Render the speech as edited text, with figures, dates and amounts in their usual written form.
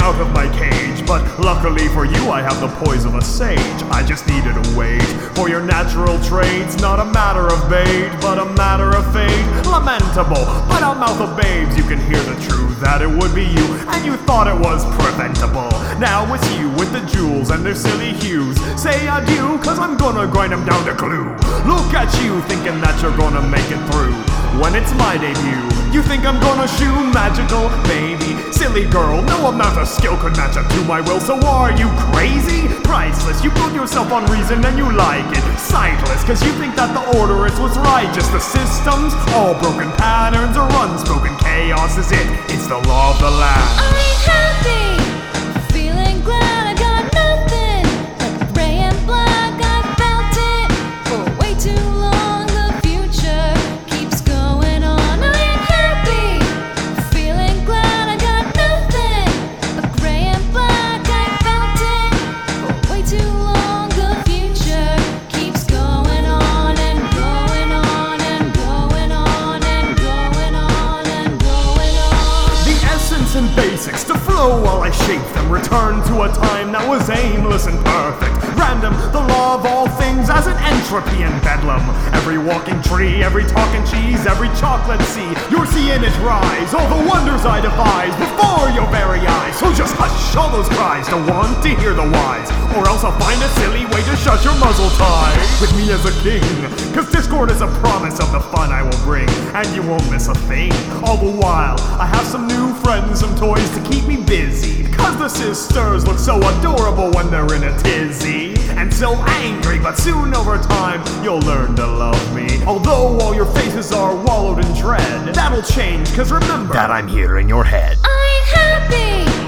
out of my cage, but luckily for you I have the poise of a sage. I just needed a wait for your natural traits, not a matter of bait, but a matter of fate. Lamentable, but out mouth of babes you can hear the truth that it would be you, and you thought it was preventable. Now it's you with the jewels and their silly hues. Say adieu, cause I'm gonna grind them down to glue. Look at you thinking that you're gonna make it through. When it's my debut, you think I'm gonna shoot magical? Maybe. Silly girl, no amount of skill could match up to my will. So are you crazy? Priceless, you build yourself on reason and you like it. Sightless, cause you think that the order is what's right. Just the systems, all broken patterns or unspoken chaos is it. It's the law of the land. I ain't happy, feeling glad I got nothing. Like gray and black, I felt it for way too long. The future keeps going on. I ain't happy, feeling glad I got nothing. But gray and black, I felt it for way too long. The future keeps going on and going on and going on and going on and going on. The essence and basics to flow while I shape them. Return to a time that was aimless and perfect. Random, the law of all things as an entropy and bedlam. Every walking tree, every talking cheese, every chocolate sea, you're seeing it rise. All the wonders I devise before your very eyes. So just hush all those cries, don't want to hear the wise, or else I'll find a silly way to shut your muzzle tie. With me as a king, cause Discord is a promise of the fun I will bring, and you won't miss a thing. All the while, I have some new friends, some toys to keep me busy, cause the sisters look so adorable when they're in a tizzy, and so angry, but soon over time you'll learn to love me. Although all your faces are wallowed in dread, that'll change, cause remember that I'm here in your head. I ain't happy,